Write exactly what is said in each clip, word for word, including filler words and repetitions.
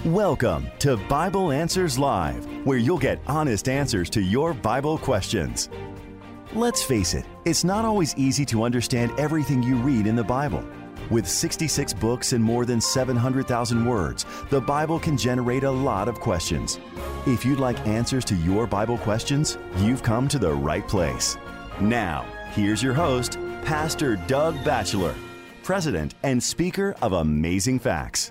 Welcome to Bible Answers Live, where you'll get honest answers to your Bible questions. Let's face it, it's not always easy to understand everything you read in the Bible. With sixty-six books and more than seven hundred thousand words, the Bible can generate a lot of questions. If you'd like answers to your Bible questions, you've come to the right place. Now, here's your host, Pastor Doug Batchelor, President and Speaker of Amazing Facts.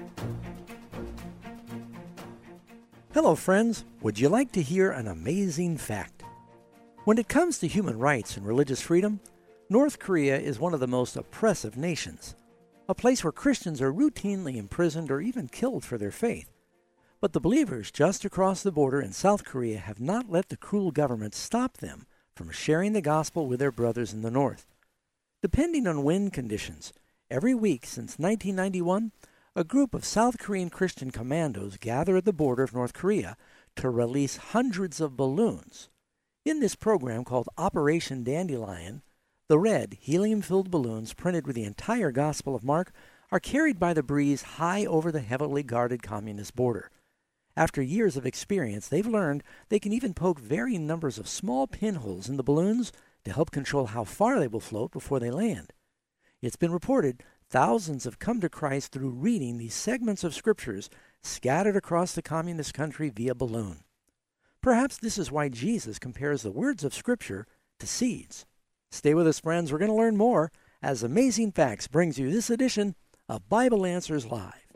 Hello, friends. Would you like to hear an amazing fact? When it comes to human rights and religious freedom, North Korea is one of the most oppressive nations, a place where Christians are routinely imprisoned or even killed for their faith. But the believers just across the border in South Korea have not let the cruel government stop them from sharing the gospel with their brothers in the North. Depending on wind conditions, every week since nineteen ninety-one, a group of South Korean Christian commandos gather at the border of North Korea to release hundreds of balloons. In this program called Operation Dandelion, the red, helium-filled balloons printed with the entire Gospel of Mark are carried by the breeze high over the heavily guarded communist border. After years of experience, they've learned they can even poke varying numbers of small pinholes in the balloons to help control how far they will float before they land. It's been reported thousands have come to Christ through reading these segments of scriptures scattered across the communist country via balloon. Perhaps this is why Jesus compares the words of Scripture to seeds. Stay with us, friends. We're going to learn more as Amazing Facts brings you this edition of Bible Answers Live.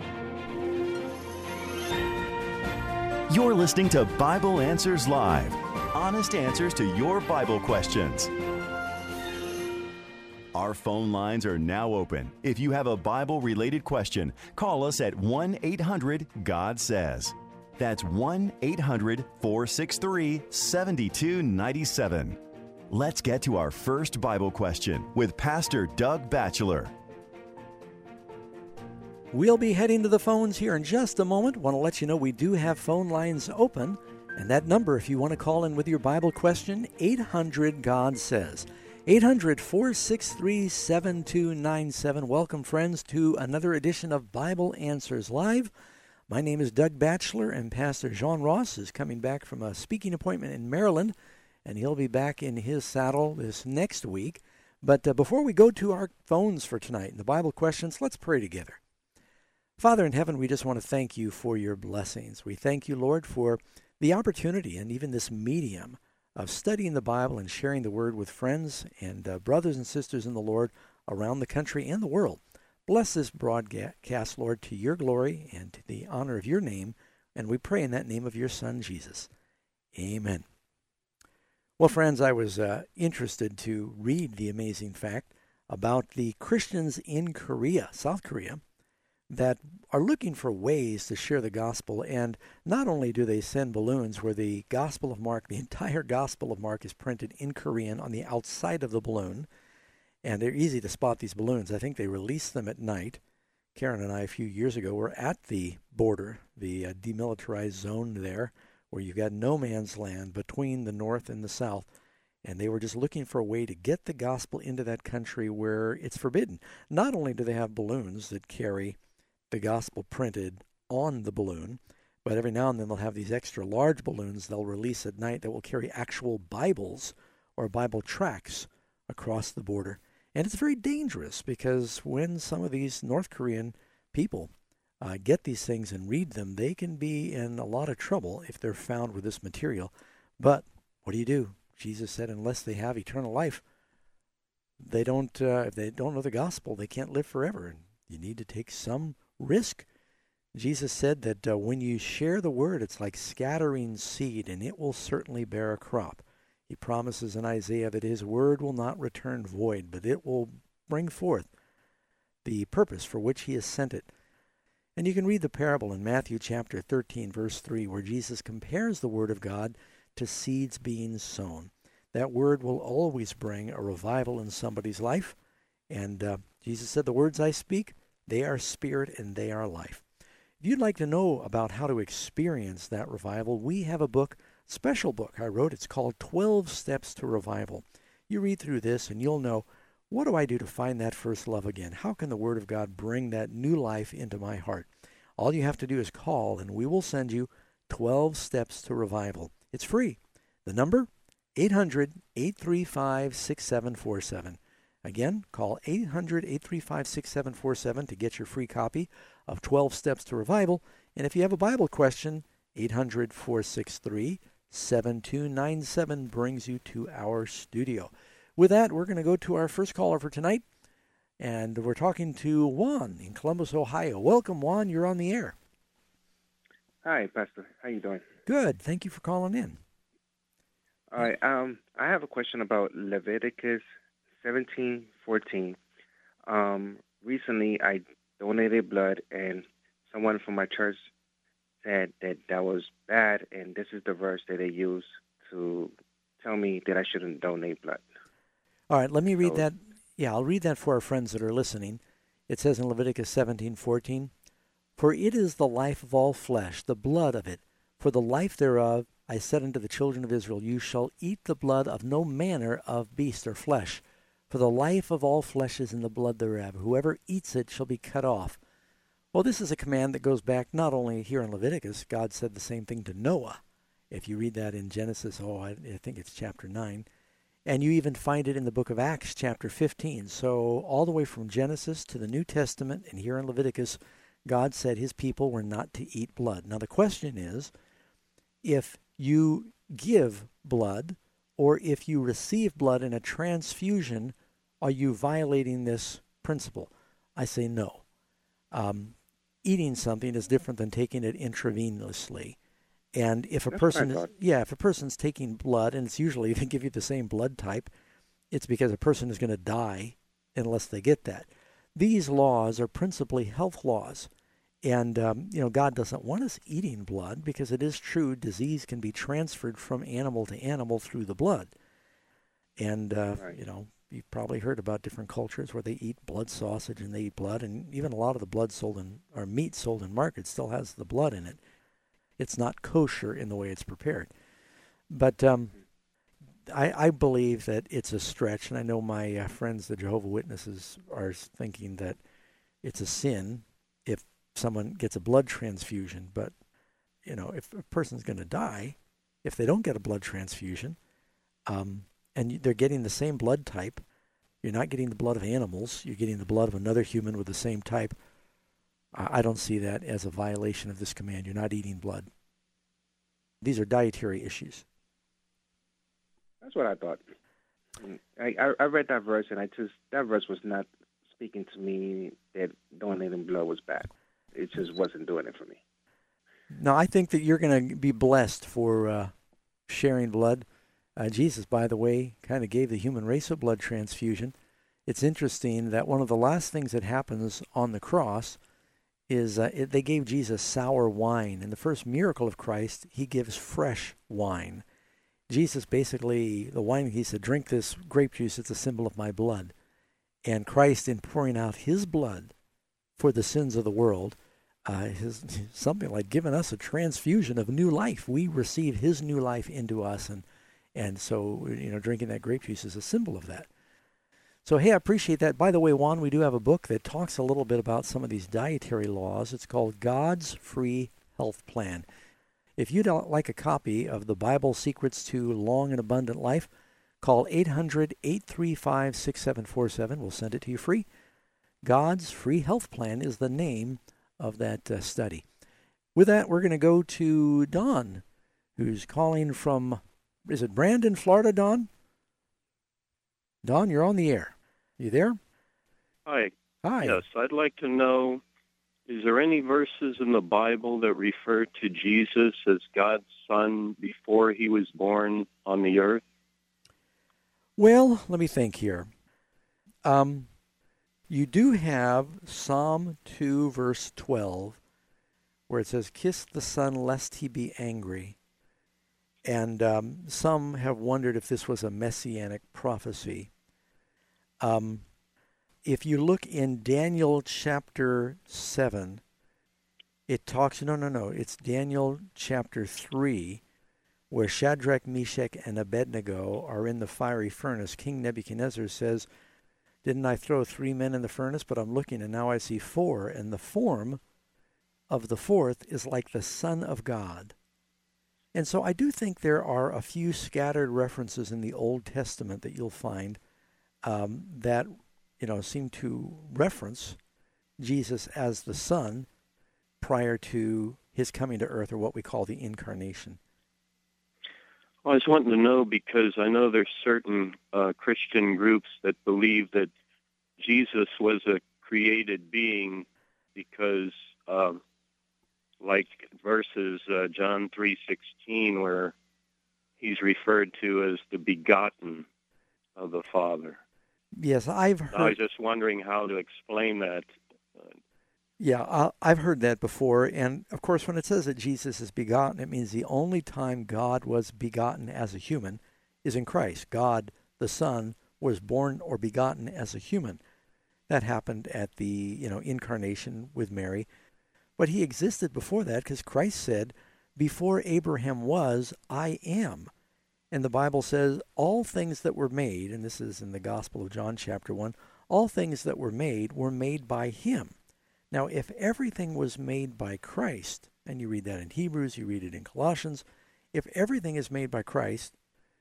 You're listening to Bible Answers Live, honest answers to your Bible questions. Our phone lines are now open. If you have a Bible-related question, call us at one eight hundred God says. That's one eight hundred four six three seven two nine seven. Let's get to our first Bible question with Pastor Doug Batchelor. We'll be heading to the phones here in just a moment. Want to let you know we do have phone lines open. And that number, if you want to call in with your Bible question, eight hundred God says. eight hundred four six three seven two nine seven. Welcome, friends, to another edition of Bible Answers Live. My name is Doug Batchelor, and Pastor John Ross is coming back from a speaking appointment in Maryland, and he'll be back in his saddle this next week. But uh, before we go to our phones for tonight and the Bible questions, let's pray together. Father in heaven, we just want to thank you for your blessings. We thank you, Lord, for the opportunity and even this medium of studying the Bible and sharing the Word with friends and uh, brothers and sisters in the Lord around the country and the world. Bless this broadcast, Lord, to your glory and to the honor of your name, and we pray in that name of your Son, Jesus. Amen. Well, friends, I was uh, interested to read the amazing fact about the Christians in Korea, South Korea, that are looking for ways to share the gospel. And not only do they send balloons where the Gospel of Mark, the entire Gospel of Mark is printed in Korean on the outside of the balloon, and they're easy to spot, these balloons. I think they release them at night. Karen and I, a few years ago, were at the border, the uh, demilitarized zone there, where you've got no man's land between the north and the south, and they were just looking for a way to get the gospel into that country where it's forbidden. Not only do they have balloons that carry the gospel printed on the balloon, but every now and then they'll have these extra large balloons they'll release at night that will carry actual Bibles or Bible tracts across the border. And it's very dangerous because when some of these North Korean people uh, get these things and read them, they can be in a lot of trouble if they're found with this material. But what do you do? Jesus said unless they have eternal life, they don't. Uh, if they don't know the gospel, they can't live forever. And you need to take some risk. Jesus said that uh, when you share the word, it's like scattering seed, and it will certainly bear a crop. He promises in Isaiah that his word will not return void, but it will bring forth the purpose for which he has sent it. And you can read the parable in Matthew chapter thirteen, verse three, where Jesus compares the word of God to seeds being sown. That word will always bring a revival in somebody's life. And uh, Jesus said, the words I speak, they are spirit and they are life. If you'd like to know about how to experience that revival, we have a book, special book I wrote. It's called twelve Steps to Revival. You read through this and you'll know, what do I do to find that first love again? How can the Word of God bring that new life into my heart? All you have to do is call, and we will send you twelve Steps to Revival. It's free. The number, eight hundred, eight three five, six seven four seven. Again, call eight hundred, eight three five, six seven four seven to get your free copy of twelve Steps to Revival. And if you have a Bible question, eight hundred, four six three, seven two nine seven brings you to our studio. With that, we're going to go to our first caller for tonight, and we're talking to Juan in Columbus, Ohio. Welcome, Juan. You're on the air. Hi, Pastor. How you doing? Good. Thank you for calling in. All right. Um, I have a question about Leviticus seventeen fourteen. Um, recently, I donated blood, and someone from my church said that that was bad, and this is the verse that they use to tell me that I shouldn't donate blood. All right, let me read So- that. Yeah, I'll read that for our friends that are listening. It says in Leviticus seventeen fourteen, "For it is the life of all flesh, the blood of it. For the life thereof I said unto the children of Israel, you shall eat the blood of no manner of beast or flesh. For the life of all flesh is in the blood thereof. Whoever eats it shall be cut off." Well, this is a command that goes back not only here in Leviticus. God said the same thing to Noah. If you read that in Genesis, oh, I, I think it's chapter nine. And you even find it in the book of Acts, chapter fifteen. So all the way from Genesis to the New Testament and here in Leviticus, God said his people were not to eat blood. Now the question is, if you give blood or if you receive blood in a transfusion, are you violating this principle? I say no. Um, eating something is different than taking it intravenously. And if a That's person what I is, thought. yeah, if a person's taking blood, and it's usually they give you the same blood type, it's because a person is going to die unless they get that. These laws are principally health laws. And, um, you know, God doesn't want us eating blood because it is true disease can be transferred from animal to animal through the blood. And, uh, Right. you know, you've probably heard about different cultures where they eat blood sausage and they eat blood. And even a lot of the blood sold in, or meat sold in markets still has the blood in it. It's not kosher in the way it's prepared. But um, I, I believe that it's a stretch. And I know my uh, friends, the Jehovah's Witnesses, are thinking that it's a sin if someone gets a blood transfusion. But, you know, if a person's going to die, if they don't get a blood transfusion, um, and they're getting the same blood type, you're not getting the blood of animals, you're getting the blood of another human with the same type, I I don't see that as a violation of this command. You're not eating blood. These are dietary issues. That's what I thought. I, I, I read that verse, and I just that verse was not speaking to me that donating blood was bad. It just wasn't doing it for me. Now, I think that you're going to be blessed for uh, sharing blood. Uh, Jesus, by the way, kind of gave the human race a blood transfusion. It's interesting that one of the last things that happens on the cross is uh, it, they gave Jesus sour wine. In the first miracle of Christ, he gives fresh wine. Jesus basically, the wine, he said, drink this grape juice, it's a symbol of my blood. And Christ, in pouring out his blood for the sins of the world, uh, his, something like giving us a transfusion of new life. We receive his new life into us, and and so, you know, drinking that grape juice is a symbol of that. So, hey, I appreciate that. By the way, Juan, we do have a book that talks a little bit about some of these dietary laws. It's called God's Free Health Plan. If you'd like a copy of the Bible Secrets to Long and Abundant Life, call eight hundred, eight three five, six seven four seven. We'll send it to you free. God's Free Health Plan is the name of that uh, study. With that, we're going to go to Don, who's calling from, is it Brandon, Florida, Don? Don, you're on the air. You there? Hi. Hi. Yes, I'd like to know, is there any verses in the Bible that refer to Jesus as God's son before he was born on the earth? Well, let me think here. Um, you do have Psalm two, verse twelve, where it says, "Kiss the Son, lest he be angry." And um, some have wondered if this was a messianic prophecy. Um, if you look in Daniel chapter seven, it talks, no, no, no, it's Daniel chapter three, where Shadrach, Meshach, and Abednego are in the fiery furnace. King Nebuchadnezzar says, "Didn't I throw three men in the furnace? But I'm looking, and now I see four." And the form of the fourth is like the Son of God. And so I do think there are a few scattered references in the Old Testament that you'll find um, that, you know, seem to reference Jesus as the Son prior to his coming to earth, or what we call the incarnation. Well, I was wanting to know because I know there's certain uh, Christian groups that believe that Jesus was a created being because, uh, like verses uh, John three sixteen, where he's referred to as the begotten of the Father. Yes, I've heard. I was just wondering how to explain that. Yeah, uh, I've heard that before. And, of course, when it says that Jesus is begotten, it means the only time God was begotten as a human is in Christ. God, the Son, was born or begotten as a human. That happened at the, you know, incarnation with Mary. But he existed before that because Christ said, before Abraham was, I am. And the Bible says all things that were made, and this is in the Gospel of John chapter one, all things that were made were made by him. Now, if everything was made by Christ, and you read that in Hebrews, you read it in Colossians, if everything is made by Christ,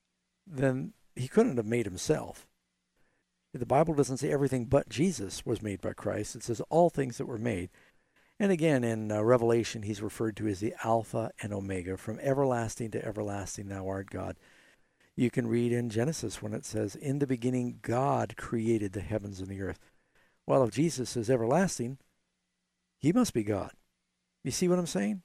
then he couldn't have made himself. The Bible doesn't say everything but Jesus was made by Christ. It says all things that were made. And again, in uh, Revelation, he's referred to as the Alpha and Omega. From everlasting to everlasting, thou art God. You can read in Genesis when it says, in the beginning, God created the heavens and the earth. Well, if Jesus is everlasting, he must be God. You see what I'm saying?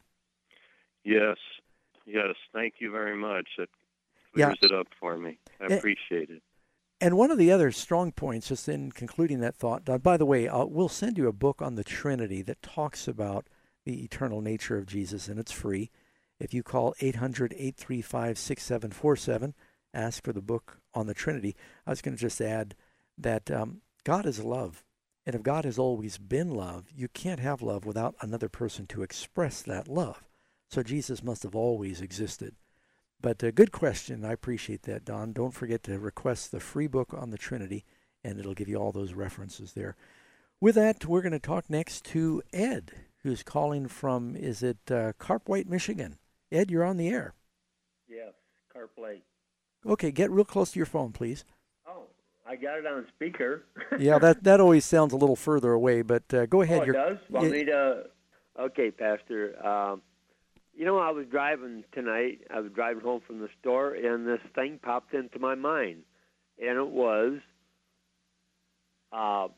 Yes. Yes. Thank you very much. That clears Yeah. it up for me. I And, appreciate it. And one of the other strong points, just in concluding that thought, Don, by the way, uh, we'll send you a book on the Trinity that talks about the eternal nature of Jesus, and it's free. If you call eight hundred, eight three five, six seven four seven, ask for the book on the Trinity. I was going to just add that um, God is love. And if God has always been love, you can't have love without another person to express that love. So Jesus must have always existed. But a good question. I appreciate that, Don. Don't forget to request the free book on the Trinity, and it'll give you all those references there. With that, we're going to talk next to Ed, who's calling from, is it uh, Carp-White, Michigan? Ed, you're on the air. Yes, Carp-White. Okay, get real close to your phone, please. I got it on speaker. Yeah, that, that always sounds a little further away, but uh, go ahead. Oh, it You're, does? Want it, me to... Okay, Pastor. Um, you know, I was driving tonight. I was driving home from the store, and this thing popped into my mind. And it was, uh,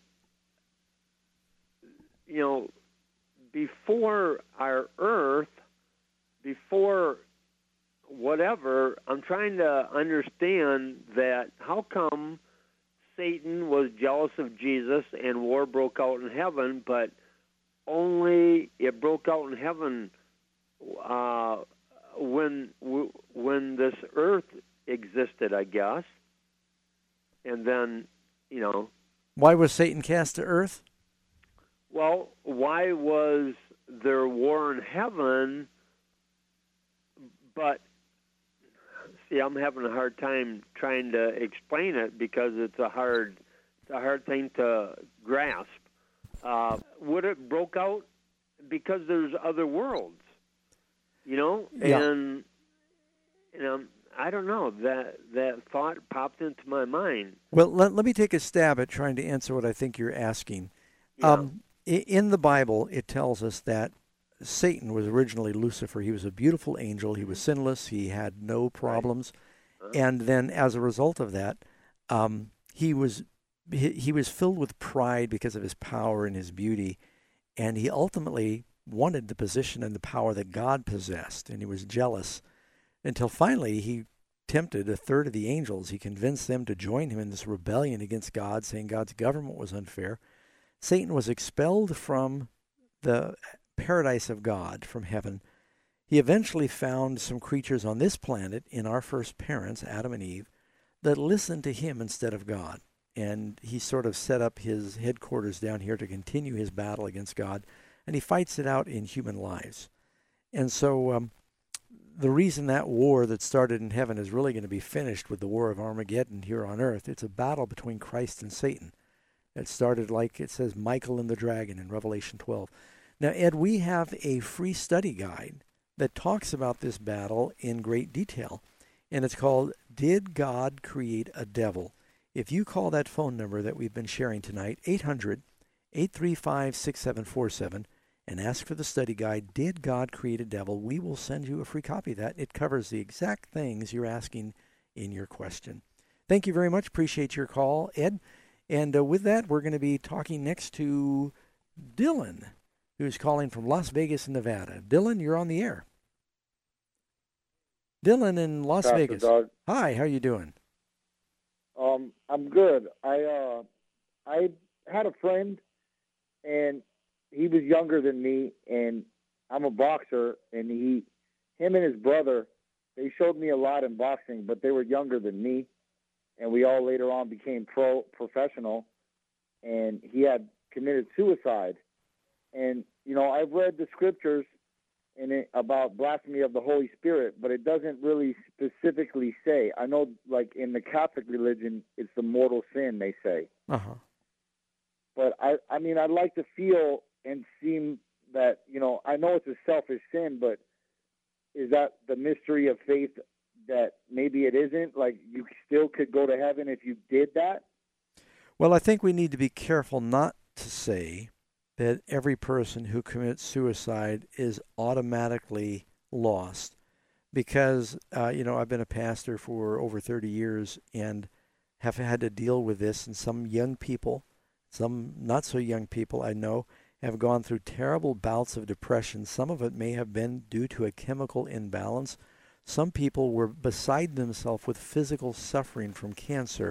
you know, before our earth, before whatever, I'm trying to understand that how come Satan was jealous of Jesus and war broke out in heaven, but only it broke out in heaven uh, when when this earth existed, I guess. And then, you know... Why was Satan cast to earth? Well, why was there war in heaven, but... See, I'm having a hard time trying to explain it because it's a hard, it's a hard thing to grasp. Uh, would it broke out because there's other worlds, you know? Yeah. And you know, I don't know. That that thought popped into my mind. Well, let, let me take a stab at trying to answer what I think you're asking. Yeah. Um, in the Bible, it tells us that Satan was originally Lucifer. He was a beautiful angel. He was sinless. He had no problems. Right. And then as a result of that, um, he was he, he was filled with pride because of his power and his beauty. And he ultimately wanted the position and the power that God possessed. And he was jealous until finally he tempted a third of the angels. He convinced them to join him in this rebellion against God, saying God's government was unfair. Satan was expelled from the paradise of God, from heaven. He eventually found some creatures on this planet, in our first parents, Adam and Eve, that listened to him instead of God. And he sort of set up his headquarters down here to continue his battle against God, and he fights it out in human lives. And so um, the reason that war that started in heaven is really going to be finished with the war of Armageddon here on earth. It's a battle between Christ and Satan. It started like it says Michael and the dragon in Revelation twelve. Now, Ed, we have a free study guide that talks about this battle in great detail, and it's called Did God Create a Devil? If you call that phone number that we've been sharing tonight, eight hundred, eight three five, six seven four seven, and ask for the study guide, Did God Create a Devil? We will send you a free copy of that. It covers the exact things you're asking in your question. Thank you very much. Appreciate your call, Ed. And uh, with that, we're going to be talking next to Dylan, who's calling from Las Vegas, Nevada. Dylan, you're on the air. Dylan in Las Pastor Vegas. Doug. Hi, how you doing? Um, I'm good. I uh, I had a friend, and he was younger than me, and I'm a boxer, and he, him and his brother, they showed me a lot in boxing, but they were younger than me, and we all later on became pro professional, and he had committed suicide. And, you know, I've read the scriptures in it about blasphemy of the Holy Spirit, but it doesn't really specifically say. I know, like, in the Catholic religion, it's the mortal sin, they say. Uh-huh. But, I, I mean, I'd like to feel and seem that, you know, I know it's a selfish sin, but is that the mystery of faith that maybe it isn't? Like, you still could go to heaven if you did that? Well, I think we need to be careful not to say that every person who commits suicide is automatically lost. Because, uh, you know, I've been a pastor for over thirty years and have had to deal with this. And some young people, some not so young people I know, have gone through terrible bouts of depression. Some of it may have been due to a chemical imbalance. Some people were beside themselves with physical suffering from cancer.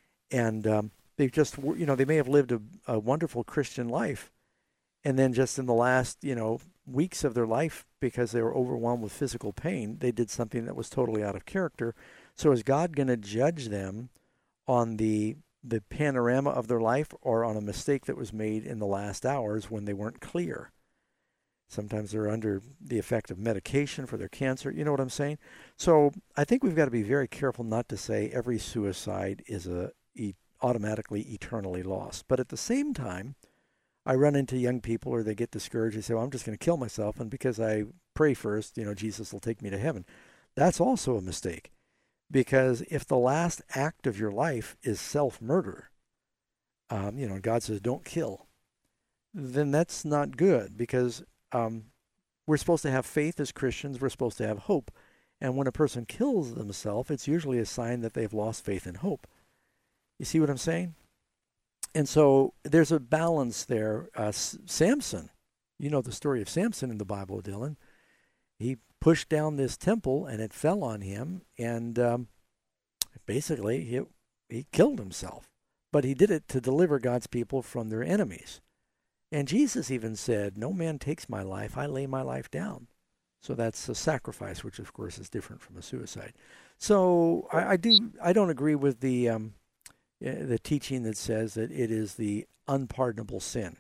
And um, they just, you know, they may have lived a, a wonderful Christian life. And then just in the last, you know, weeks of their life, because they were overwhelmed with physical pain, they did something that was totally out of character. So is God going to judge them on the the panorama of their life or on a mistake that was made in the last hours when they weren't clear? Sometimes they're under the effect of medication for their cancer. You know what I'm saying? So I think we've got to be very careful not to say every suicide is a e- automatically eternally lost. But at the same time, I run into young people or they get discouraged. They say, well, I'm just going to kill myself. And because I pray first, you know, Jesus will take me to heaven. That's also a mistake. Because if the last act of your life is self-murder, um, you know, God says don't kill, then that's not good, because um, we're supposed to have faith as Christians. We're supposed to have hope. And when a person kills themselves, it's usually a sign that they've lost faith and hope. You see what I'm saying? And so there's a balance there. Uh, S- Samson, you know the story of Samson in the Bible, Dylan. He pushed down this temple and it fell on him, and um, basically he, he killed himself. But he did it to deliver God's people from their enemies. And Jesus even said, no man takes my life, I lay my life down. So that's a sacrifice, which of course is different from a suicide. So I, I do I don't agree with the um, the teaching that says that it is the unpardonable sin.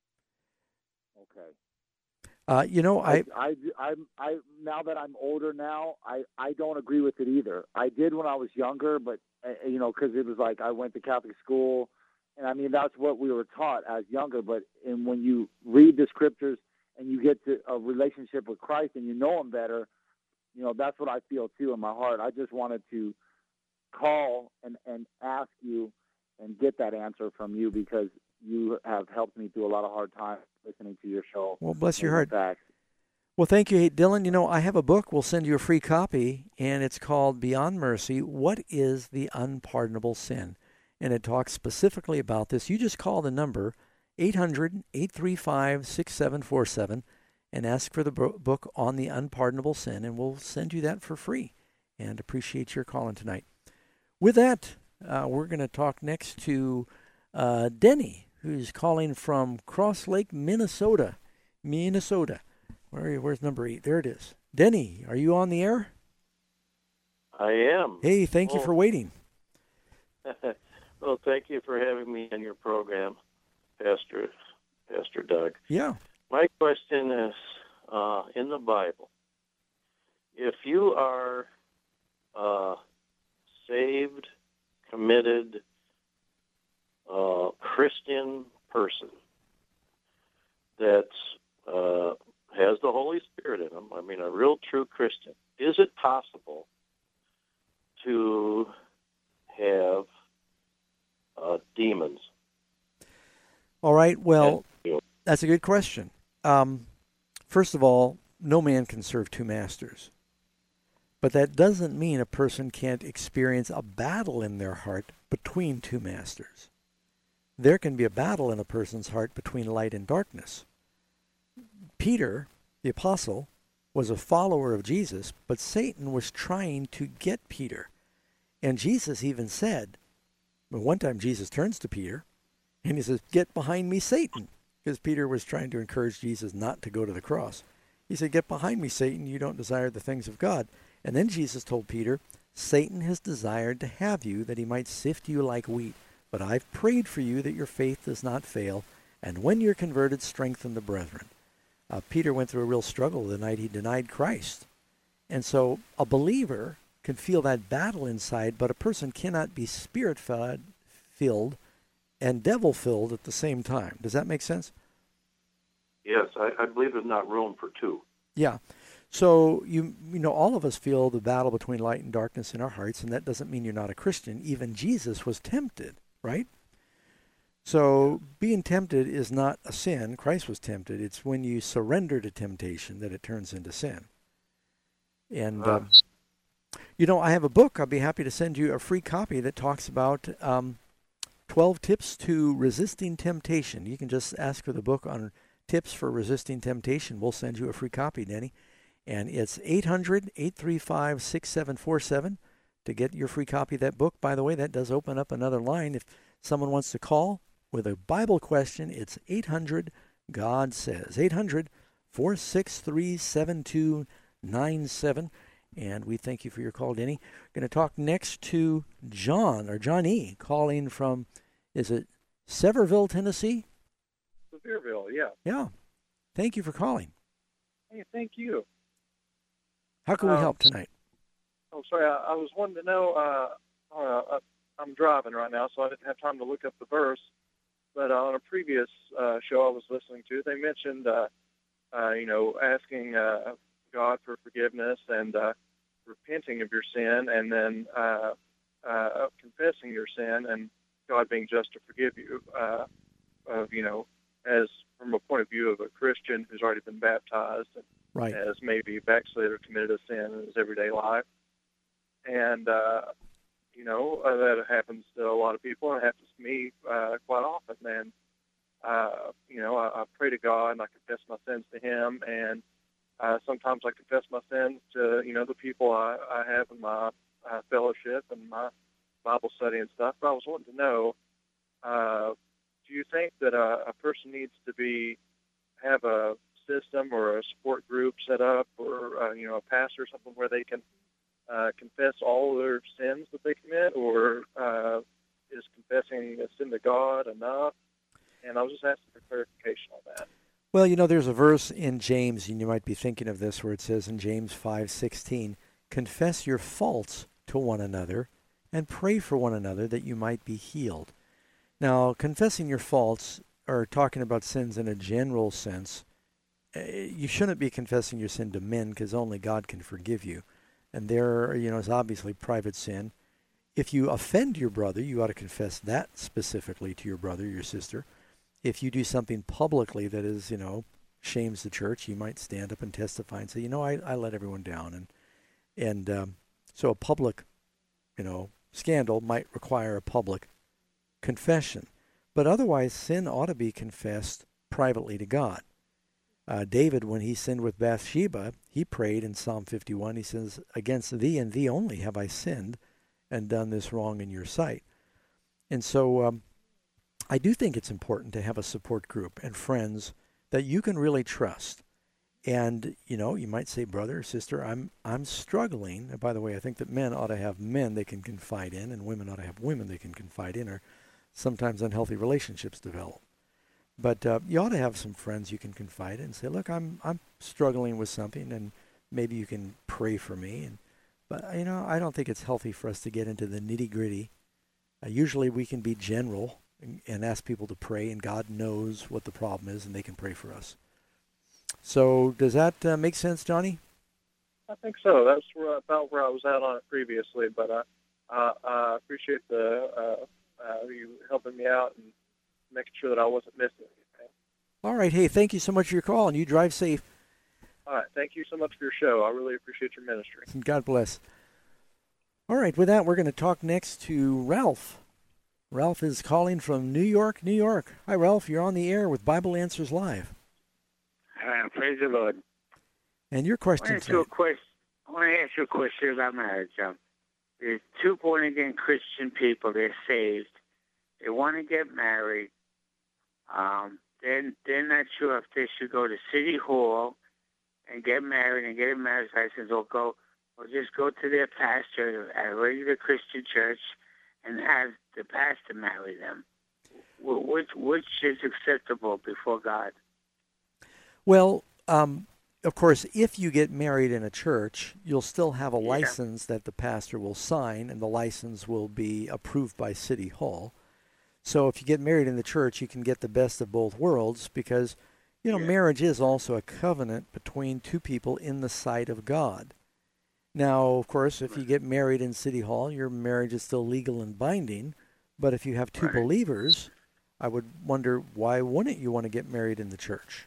Okay. Uh, you know, I, I, I, I, now that I'm older now, I, I don't agree with it either. I did when I was younger, but, uh, you know, because it was like I went to Catholic school, and I mean, that's what we were taught as younger. But and when you read the scriptures and you get to a relationship with Christ and you know him better, you know, that's what I feel too in my heart. I just wanted to call and, and ask you and get that answer from you, because you have helped me through a lot of hard times listening to your show. Well, bless your heart. Facts. Well, thank you, Dylan. You know, I have a book. We'll send you a free copy, and it's called Beyond Mercy, What is the Unpardonable Sin? And it talks specifically about this. You just call the number eight hundred, eight three five, six seven four seven and ask for the book on the unpardonable sin, and we'll send you that for free. And appreciate your calling tonight. With that, uh, we're going to talk next to uh, Denny, who's calling from Cross Lake, Minnesota. Minnesota. Where, where's number eight? There it is. Denny, are you on the air? I am. Hey, thank oh. you for waiting. Well, thank you for having me on your program, Pastor Pastor Doug. Yeah. My question is, uh, in the Bible, if you are a saved, committed, uh, Christian person that's uh, Christian. Is it possible to have uh, demons? All right. Well, And, that's a good question. Um, first of all, no man can serve two masters. But that doesn't mean a person can't experience a battle in their heart between two masters. There can be a battle in a person's heart between light and darkness. Peter, the apostle, was a follower of Jesus, but Satan was trying to get Peter. And Jesus even said, well, one time Jesus turns to Peter, and he says, "Get behind me, Satan," because Peter was trying to encourage Jesus not to go to the cross. He said, "Get behind me, Satan, you don't desire the things of God." And then Jesus told Peter, "Satan has desired to have you, that he might sift you like wheat. But I've prayed for you that your faith does not fail, and when you're converted, strengthen the brethren." Uh, Peter went through a real struggle the night he denied Christ. And so a believer can feel that battle inside, but a person cannot be spirit-filled and devil-filled at the same time. Does that make sense? yes, I, I believe there's not room for two. Yeah. So, you you know, all of us feel the battle between light and darkness in our hearts, and that doesn't mean you're not a Christian. Even Jesus was tempted, right? So, being tempted is not a sin. Christ was tempted. It's when you surrender to temptation that it turns into sin. And, Uh. um, you know, I have a book. I'll be happy to send you a free copy that talks about um, twelve tips to resisting temptation. You can just ask for the book on tips for resisting temptation. We'll send you a free copy, Denny. And it's eight hundred, eight three five, six seven four seven to get your free copy of that book. By the way, that does open up another line. If someone wants to call with a Bible question, it's eight hundred, God says. eight hundred, four six three, seven two nine seven. And we thank you for your call, Denny. We're going to talk next to John, or Johnny, calling from, is it Sevierville, Tennessee? Sevierville, yeah. Yeah. Thank you for calling. Hey, thank you. How can we Um, help tonight? Oh, sorry, I, I was wanting to know, uh, uh, I'm driving right now, so I didn't have time to look up the verse, but uh, on a previous uh, show I was listening to, they mentioned, uh, uh, you know, asking uh, God for forgiveness and uh, repenting of your sin, and then uh, uh, confessing your sin, and God being just to forgive you, uh, of, you know, as from a point of view of a Christian who's already been baptized, and Right. as maybe backslid or committed a sin in his everyday life. And, uh, you know, uh, that happens to a lot of people, and it happens to me uh, quite often. And, uh, you know, I, I pray to God, and I confess my sins to him, and uh, sometimes I confess my sins to, you know, the people I, I have in my uh, fellowship and my Bible study and stuff. But I was wanting to know, uh, do you think that a, a person needs to be have a system or a support group set up, or uh, you know, a pastor or something where they can uh, confess all their sins that they commit, or uh, is confessing a sin to God enough? And I was just asking for clarification on that. Well, you know, there's a verse in James, and you might be thinking of this, where it says in James five sixteen, "Confess your faults to one another and pray for one another that you might be healed." Now, confessing your faults, or talking about sins in a general sense, you shouldn't be confessing your sin to men, because only God can forgive you. And there, you know, is obviously private sin. If you offend your brother, you ought to confess that specifically to your brother, your sister. If you do something publicly that is, you know, shames the church, you might stand up and testify and say, you know, I, I let everyone down. And and um, so a public, you know, scandal might require a public confession. But otherwise, sin ought to be confessed privately to God. Uh, David, when he sinned with Bathsheba, he prayed in Psalm fifty-one. He says, "Against thee and thee only have I sinned and done this wrong in your sight." And so um, I do think it's important to have a support group and friends that you can really trust. And, you know, you might say, brother or sister, I'm I'm struggling. And by the way, I think that men ought to have men they can confide in, and women ought to have women they can confide in, or sometimes unhealthy relationships develop. But uh, you ought to have some friends you can confide in and say, look, I'm I'm struggling with something, and maybe you can pray for me. And But, you know, I don't think it's healthy for us to get into the nitty-gritty. Uh, usually we can be general and, and ask people to pray, and God knows what the problem is, and they can pray for us. So does that uh, make sense, Johnny? I think so. That's where, about where I was at on it previously, but I, uh, I appreciate the uh, uh, you helping me out and making sure that I wasn't missing anything. All right. Hey, thank you so much for your call, and you drive safe. All right. Thank you so much for your show. I really appreciate your ministry. God bless. All right. With that, we're going to talk next to Ralph. Ralph is calling from New York, New York. Hi, Ralph. You're on the air with Bible Answers Live. Uh, praise the Lord. And your question I want, to a question, I want to ask you a question about marriage. Um, there's two born-again Christian people. They're saved. They want to get married. Um, they're, they're not sure if they should go to City Hall and get married and get a marriage license, or go, or just go to their pastor at a regular Christian church and have the pastor marry them. Which which is acceptable before God? Well, um, of course, if you get married in a church, you'll still have a Yeah. license that the pastor will sign, and the license will be approved by City Hall. So if you get married in the church, you can get the best of both worlds, because, you know, Yeah. marriage is also a covenant between two people in the sight of God. Now, of course, if you get married in City Hall, your marriage is still legal and binding. But if you have two Right. believers, I would wonder, why wouldn't you want to get married in the church?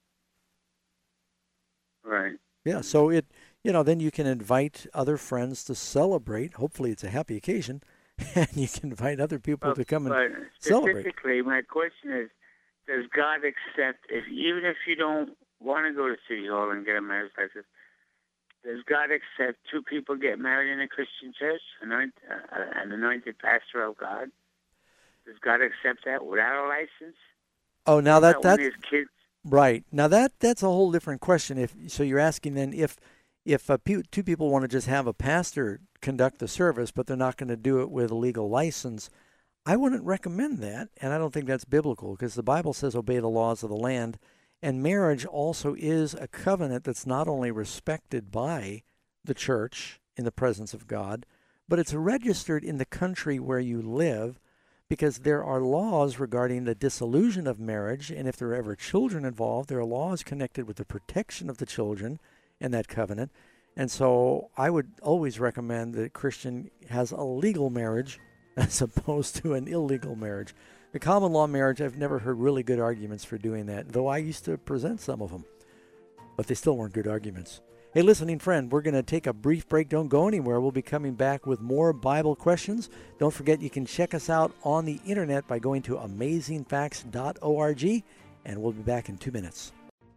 Right. Yeah, so it, you know, then you can invite other friends to celebrate. Hopefully it's a happy occasion, and you can invite other people But, to come and but celebrate. specifically, my question is, does God accept, if even if you don't want to go to City Hall and get a marriage license, does God accept two people get married in a Christian church, anoint, uh, an anointed pastor of God? Does God accept that without a license? Oh, now that Not that's when his kids. right. Now that that's a whole different question. If so, you're asking then if if uh, pe- two people want to just have a pastor conduct the service, but they're not going to do it with a legal license, I wouldn't recommend that, and I don't think that's biblical, because the Bible says obey the laws of the land. And marriage also is a covenant that's not only respected by the church in the presence of God, but it's registered in the country where you live, because there are laws regarding the dissolution of marriage, and if there are ever children involved, there are laws connected with the protection of the children in that covenant. And so I would always recommend that a Christian has a legal marriage as opposed to an illegal marriage. The common law marriage, I've never heard really good arguments for doing that, though I used to present some of them. But they still weren't good arguments. Hey, listening friend, we're going to take a brief break. Don't go anywhere. We'll be coming back with more Bible questions. Don't forget you can check us out on the internet by going to amazing facts dot org, and we'll be back in two minutes.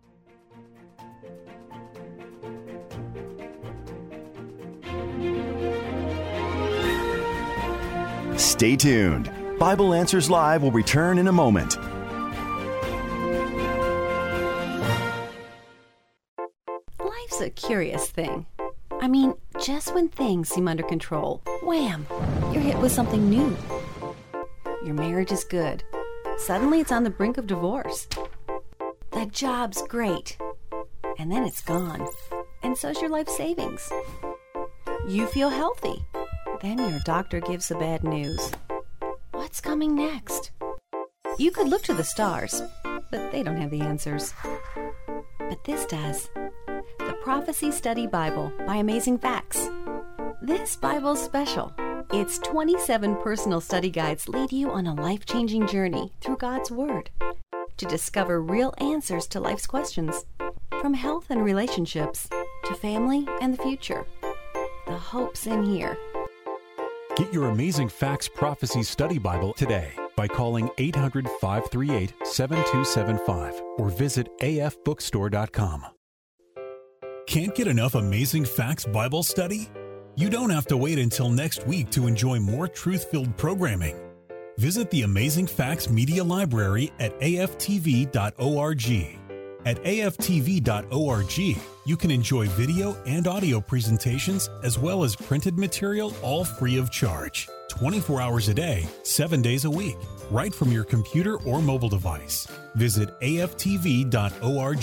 Stay tuned. Bible Answers Live will return in a moment. Life's a curious thing. I mean, just when things seem under control, wham, you're hit with something new. Your marriage is good. Suddenly it's on the brink of divorce. The job's great. And then it's gone. And so's your life savings. You feel healthy. Then your doctor gives the bad news. What's coming next? You could look to the stars, but they don't have the answers. But this does. The Prophecy Study Bible by Amazing Facts. This Bible's special. Its twenty-seven personal study guides lead you on a life-changing journey through God's Word to discover real answers to life's questions, from health and relationships to family and the future. The hope's in here. Get your Amazing Facts Prophecy Study Bible today by calling eight hundred, five three eight, seven two seven five or visit a f bookstore dot com. Can't get enough Amazing Facts Bible study? You don't have to wait until next week to enjoy more truth-filled programming. Visit the Amazing Facts Media Library at a f t v dot org. At a f t v dot org, you can enjoy video and audio presentations as well as printed material, all free of charge, twenty-four hours a day, seven days a week, right from your computer or mobile device. Visit a f t v dot org.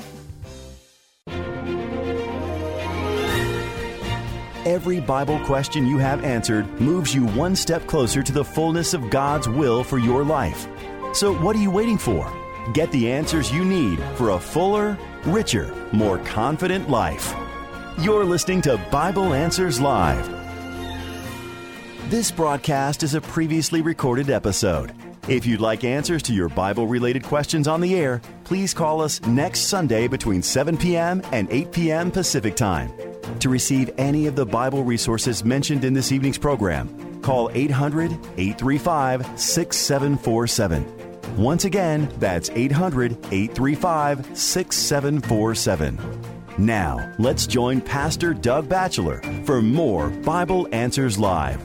Every Bible question you have answered moves you one step closer to the fullness of God's will for your life. So what are you waiting for? Get the answers you need for a fuller, richer, more confident life. You're listening to Bible Answers Live. This broadcast is a previously recorded episode. If you'd like answers to your Bible-related questions on the air, please call us next Sunday between seven p.m. and eight p.m. Pacific Time. To receive any of the Bible resources mentioned in this evening's program, call eight hundred, eight three five, six seven four seven. Once again, that's eight hundred, eight three five, six seven four seven. Now, let's join Pastor Doug Batchelor for more Bible Answers Live.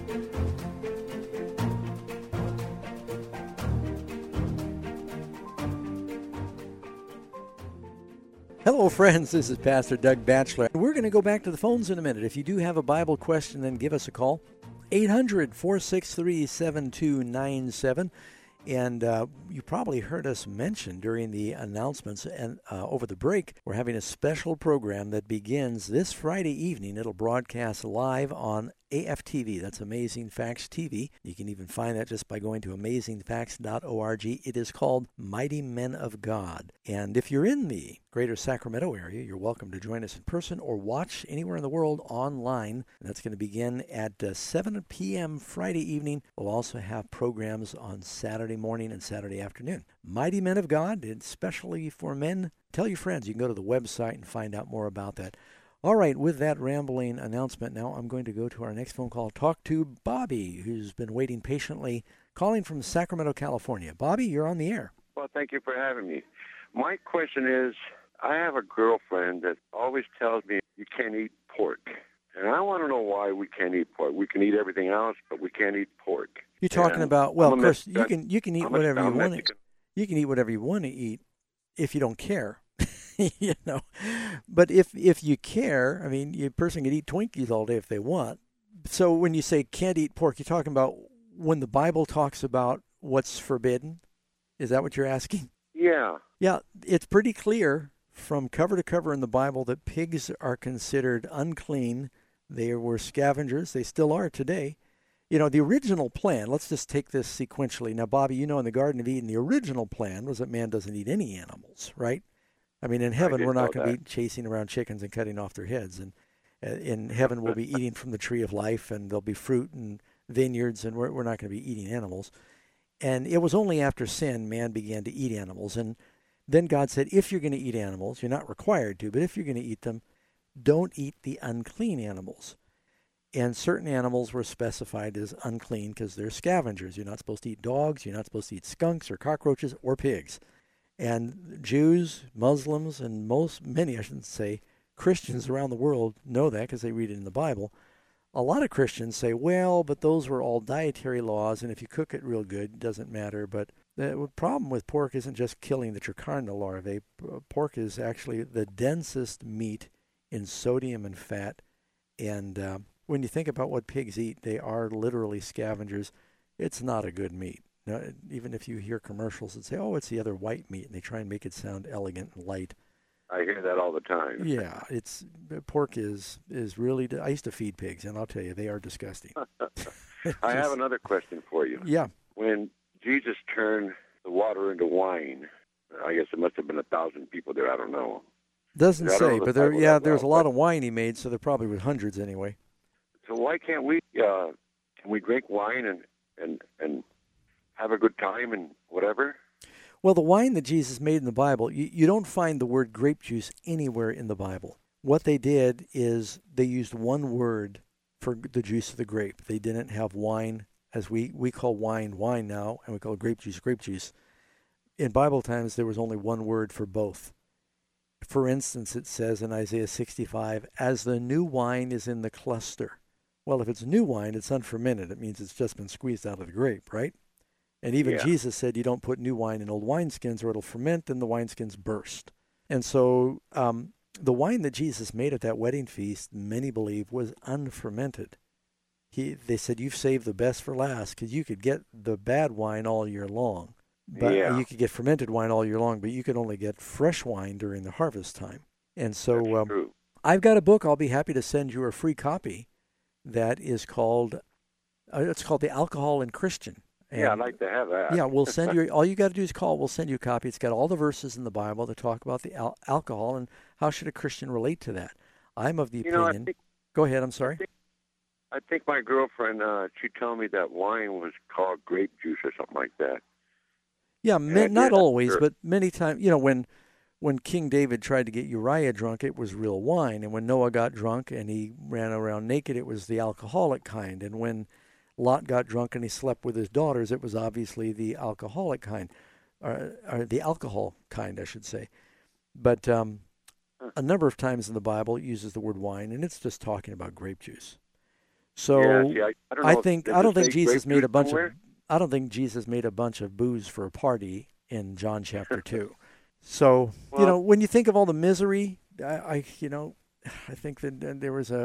Hello, friends. This is Pastor Doug Batchelor. We're going to go back to the phones in a minute. If you do have a Bible question, then give us a call. eight hundred, four six three, seven two nine seven. And uh, you probably heard us mention during the announcements and uh, over the break, we're having a special program that begins this Friday evening. It'll broadcast live on A F T V. That's Amazing Facts T V. You can even find that just by going to amazing facts dot org. It is called Mighty Men of God. And if you're in the greater Sacramento area, you're welcome to join us in person or watch anywhere in the world online. And that's going to begin at uh, seven p.m. Friday evening. We'll also have programs on Saturday morning and Saturday afternoon. Mighty Men of God, especially for men. Tell your friends. You can go to the website and find out more about that. All right, with that rambling announcement, now I'm going to go to our next phone call. Talk to Bobby, who's been waiting patiently, calling from Sacramento, California. Bobby, you're on the air. Well, thank you for having me. My question is, I have a girlfriend that always tells me you can't eat pork. And I want to know why we can't eat pork. We can eat everything else, but we can't eat pork. You're talking and about, well, of course, Mexican, you can you can eat I'm whatever a, you I'm want. Mexican. You can eat whatever you want to eat if you don't care. You know, but if if you care, I mean, a person can eat Twinkies all day if they want. So when you say can't eat pork, you're talking about when the Bible talks about what's forbidden. Is that what you're asking? Yeah. Yeah, it's pretty clear from cover to cover in the Bible that pigs are considered unclean. They were scavengers. They still are today. You know, the original plan, let's just take this sequentially. Now, Bobby, you know, in the Garden of Eden, the original plan was that man doesn't eat any animals, right? I mean, in heaven, we're not going to be chasing around chickens and cutting off their heads. And uh, in heaven, we'll be eating from the tree of life, and there'll be fruit and vineyards, and we're, we're not going to be eating animals. And it was only after sin man began to eat animals. And then God said, if you're going to eat animals, you're not required to, but if you're going to eat them, don't eat the unclean animals. And certain animals were specified as unclean because they're scavengers. You're not supposed to eat dogs. You're not supposed to eat skunks or cockroaches or pigs. And Jews, Muslims, and most, many, I shouldn't say, Christians around the world know that because they read it in the Bible. A lot of Christians say, well, but those were all dietary laws, and if you cook it real good, it doesn't matter. But the problem with pork isn't just killing the trichina larvae. Pork is actually the densest meat in sodium and fat. And uh, when you think about what pigs eat, they are literally scavengers. It's not a good meat. Now, even if you hear commercials that say, oh, it's the other white meat, and they try and make it sound elegant and light. I hear that all the time. Yeah, it's pork is is really, I used to feed pigs, and I'll tell you, they are disgusting. I have another question for you. Yeah. When Jesus turned the water into wine, I guess there must have been a thousand people there, I don't know. Doesn't I don't say, know but the there, Bible yeah, that there's a well, lot of wine he made, so there probably was hundreds anyway. So why can't we, uh, can we drink wine and, and, and have a good time and whatever? Well, the wine that Jesus made in the Bible, you, you don't find the word grape juice anywhere in the Bible. What they did is they used one word for the juice of the grape. They didn't have wine, as we, we call wine wine now, and we call grape juice grape juice. In Bible times, there was only one word for both. For instance, it says in Isaiah sixty-five, as the new wine is in the cluster. Well, if it's new wine, it's unfermented. It means it's just been squeezed out of the grape, right? And even yeah. Jesus said you don't put new wine in old wineskins or it'll ferment and the wineskins burst. And so um, the wine that Jesus made at that wedding feast, many believe, was unfermented. He, they said, you've saved the best for last because you could get the bad wine all year long. But yeah. you could get fermented wine all year long, but you could only get fresh wine during the harvest time. And so um, true. I've got a book. I'll be happy to send you a free copy that is called, uh, it's called The Alcohol and Christian. And yeah, I'd like to have that. Yeah, we'll send you, all you got to do is call. We'll send you a copy. It's got all the verses in the Bible that talk about the al- alcohol and how should a Christian relate to that. I'm of the You opinion. know, I think, Go ahead. I'm sorry. I think, I think my girlfriend, uh, she told me that wine was called grape juice or something like that. Yeah, ma- I not did, always, sure. but many times. You know, when when King David tried to get Uriah drunk, it was real wine, and when Noah got drunk and he ran around naked, it was the alcoholic kind, and when Lot got drunk and he slept with his daughters, it was obviously the alcoholic kind, or, or the alcohol kind, I should say. But um, a number of times in the Bible it uses the word wine, and it's just talking about grape juice. So Yeah, see, I- I don't know, think does I it don't think say Jesus grape made a juice bunch somewhere? of I don't think Jesus made a bunch of booze for a party in John chapter two. So you Well- know, when you think of all the misery, I, I you know, I think that uh, there was a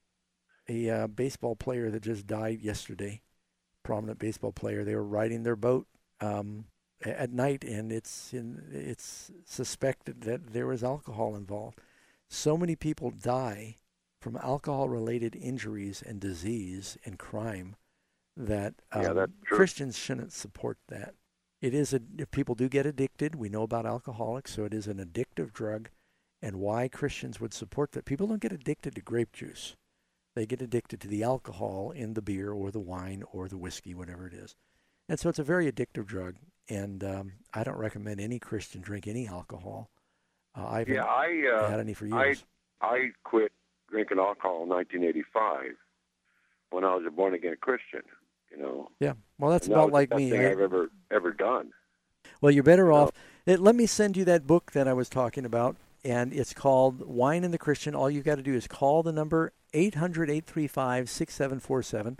a uh, baseball player that just died yesterday, prominent baseball player. They were riding their boat um, a- at night, and it's in, it's suspected that there was alcohol involved. So many people die from alcohol-related injuries and disease and crime that um, Yeah, that's true. Christians shouldn't support that. It is a if people do get addicted. We know about alcoholics, so it is an addictive drug, and why Christians would support that. People don't get addicted to grape juice. They get addicted to the alcohol in the beer or the wine or the whiskey, whatever it is. And so it's a very addictive drug, and um, I don't recommend any Christian drink any alcohol. Uh, I haven't Yeah, I uh, had any for I years. I quit drinking alcohol in nineteen eighty-five when I was a born again Christian. You know. Yeah, well, that's And that about was like the best me. thing I- I've ever ever done. Well, you're better off. It, let me send you that book that I was talking about, and it's called Wine and the Christian. All you've got to do is call the number eight hundred, eight three five, six seven four seven,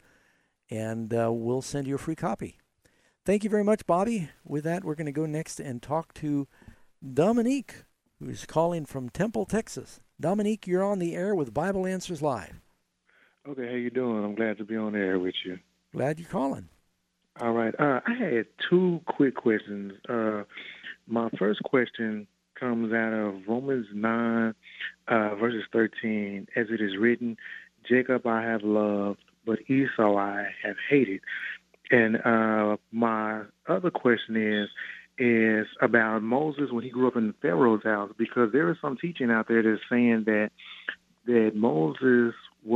and uh, we'll send you a free copy. Thank you very much, Bobby. With that, we're going to go next and talk to Dominique, who's calling from Temple, Texas. Dominique, you're on the air with Bible Answers Live. Okay, how you doing? I'm glad to be on the air with you. Glad you're calling. All right. Uh, I had two quick questions. Uh, my first question comes out of Romans nine, uh, verses thirteen. As it is written, Jacob I have loved, but Esau I have hated. And uh, my other question is, is about Moses when he grew up in Pharaoh's house, because there is some teaching out there that's saying that that Moses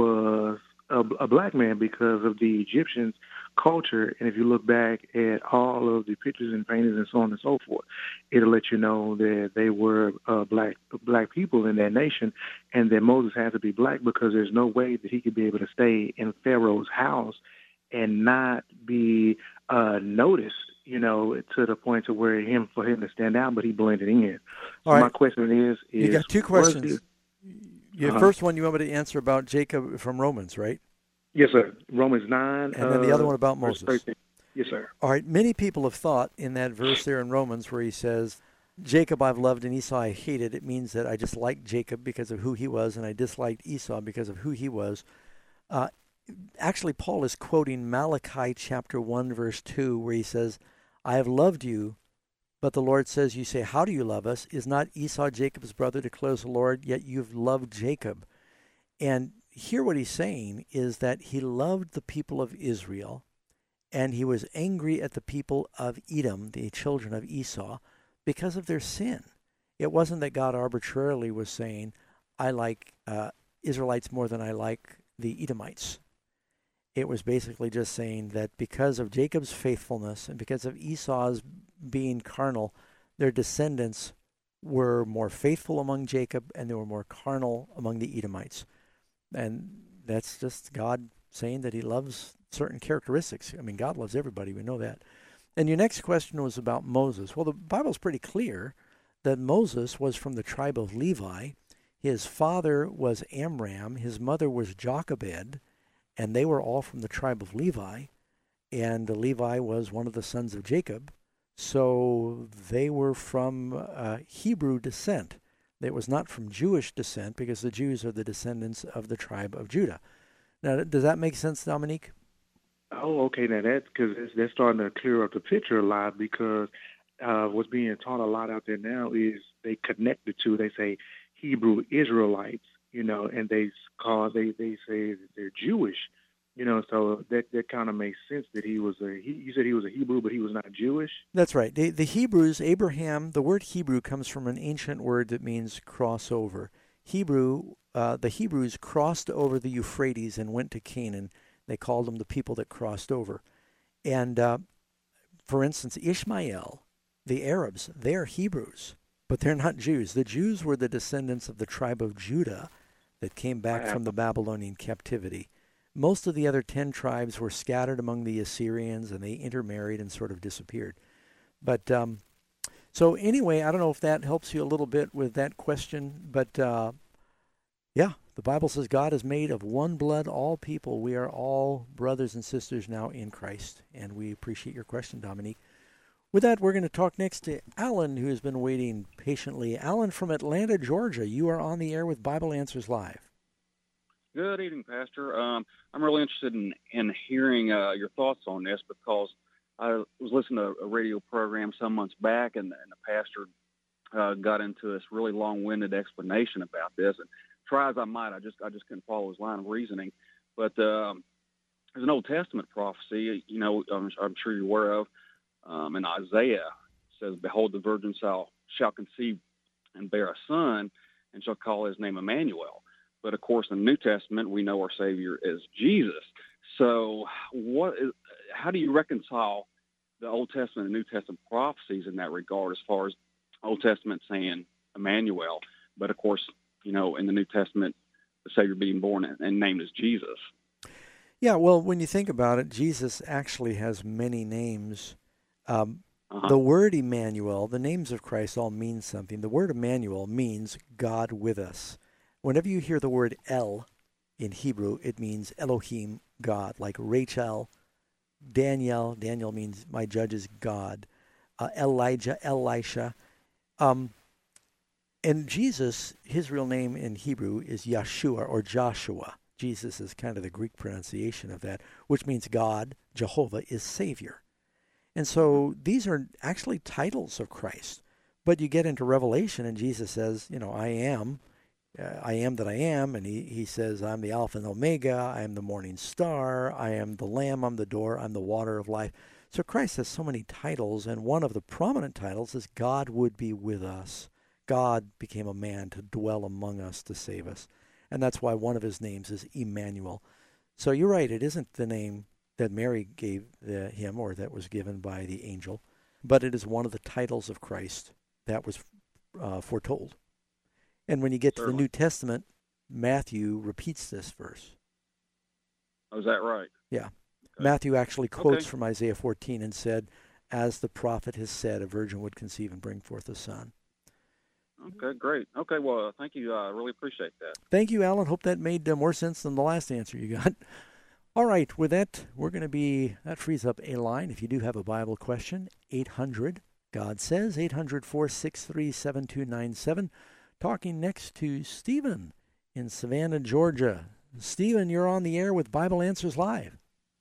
was a, a black man because of the Egyptians' culture. And if you look back at all of the pictures and paintings and so on and so forth, it'll let you know that they were uh, black black people in that nation, and that Moses had to be black because there's no way that he could be able to stay in Pharaoh's house and not be uh, noticed, you know, to the point to where him for him to stand out, but he blended in. So All right. my question is, is You got two was questions. the- Your Uh-huh. first one you want me to answer about Jacob from Romans, right? Yes, sir. Romans nine. And then the uh, other one about verse Moses. thirteen. Yes, sir. All right, many people have thought in that verse there in Romans where he says, Jacob I've loved and Esau I hated, it means that I just liked Jacob because of who he was and I disliked Esau because of who he was. Uh, actually, Paul is quoting Malachi chapter one, verse two, where he says, I have loved you, but the Lord says, you say, how do you love us? Is not Esau Jacob's brother, declares the Lord, yet you've loved Jacob. And here what he's saying is that he loved the people of Israel, and he was angry at the people of Edom, the children of Esau, because of their sin. It wasn't that God arbitrarily was saying, I like uh, Israelites more than I like the Edomites. It was basically just saying that because of Jacob's faithfulness and because of Esau's being carnal, their descendants were more faithful among Jacob and they were more carnal among the Edomites. And that's just God saying that he loves certain characteristics. I mean, God loves everybody. We know that. And your next question was about Moses. Well, the Bible's pretty clear that Moses was from the tribe of Levi. His father was Amram. His mother was Jochebed. And they were all from the tribe of Levi. And Levi was one of the sons of Jacob. So they were from uh, Hebrew descent. It was not from Jewish descent because the Jews are the descendants of the tribe of Judah. Now, does that make sense, Dominique? Oh, okay. Now that's because that's starting to clear up the picture a lot, because uh, what's being taught a lot out there now is they connect the two. They say Hebrew Israelites, you know, and they call they they say that they're Jewish, you know. So that that kind of makes sense that he was a. He, you said he was a Hebrew, but he was not Jewish. That's right. The, the Hebrews, Abraham, the word Hebrew comes from an ancient word that means crossover. Hebrew, uh, the Hebrews crossed over the Euphrates and went to Canaan. They called them the people that crossed over. And, uh, for instance, Ishmael, the Arabs, they're Hebrews, but they're not Jews. The Jews were the descendants of the tribe of Judah that came back from the Babylonian captivity. Most of the other ten tribes were scattered among the Assyrians, and they intermarried and sort of disappeared. But um, so anyway, I don't know if that helps you a little bit with that question, but uh, yeah, the Bible says God is made of one blood, all people. We are all brothers and sisters now in Christ, and we appreciate your question, Dominique. With that, we're going to talk next to Alan, who has been waiting patiently. Alan from Atlanta, Georgia. You are on the air with Bible Answers Live. Good evening, Pastor. Um, I'm really interested in, in hearing uh, your thoughts on this because I was listening to a radio program some months back, and, and the pastor uh, got into this really long-winded explanation about this. And try as I might, I just I just couldn't follow his line of reasoning. But um, there's an Old Testament prophecy, you know, I'm, I'm sure you're aware of, um, in Isaiah. It says, "Behold, the virgin shall, shall conceive and bear a son, and shall call his name Emmanuel." But, of course, in the New Testament, we know our Savior is Jesus. So what is, how do you reconcile the Old Testament and New Testament prophecies in that regard as far as Old Testament saying Emmanuel, but, of course, you know, in the New Testament, the Savior being born and named as Jesus? Yeah, well, when you think about it, Jesus actually has many names. Um, uh-huh. The word Emmanuel, the names of Christ all mean something. The word Emmanuel means God with us. Whenever you hear the word El in Hebrew, it means Elohim, God, like Rachel, Daniel. Daniel means my judge is God. Uh, Elijah, Elisha. Um, and Jesus, his real name in Hebrew is Yeshua or Joshua. Jesus is kind of the Greek pronunciation of that, which means God, Jehovah, is Savior. And so these are actually titles of Christ. But you get into Revelation and Jesus says, you know, I am. Uh, I am that I am, and he, he says, I'm the Alpha and Omega, I am the morning star, I am the Lamb, I'm the door, I'm the water of life. So Christ has so many titles, and one of the prominent titles is God would be with us. God became a man to dwell among us to save us. And that's why one of his names is Emmanuel. So you're right, it isn't the name that Mary gave the, him or that was given by the angel, but it is one of the titles of Christ that was uh, foretold. And when you get Certainly. to the New Testament, Matthew repeats this verse. Oh, is that right? Yeah. Okay. Matthew actually quotes okay. from Isaiah fourteen and said, as the prophet has said, a virgin would conceive and bring forth a son. Okay, great. Okay, well, uh, thank you. I uh, really appreciate that. Thank you, Alan. Hope that made uh, more sense than the last answer you got. All right, with that, we're going to be, that frees up a line. If you do have a Bible question, eight hundred, God says, eight hundred, four six three, seven two nine seven. Talking next to Stephen in Savannah, Georgia. Stephen, you're on the air with Bible Answers Live.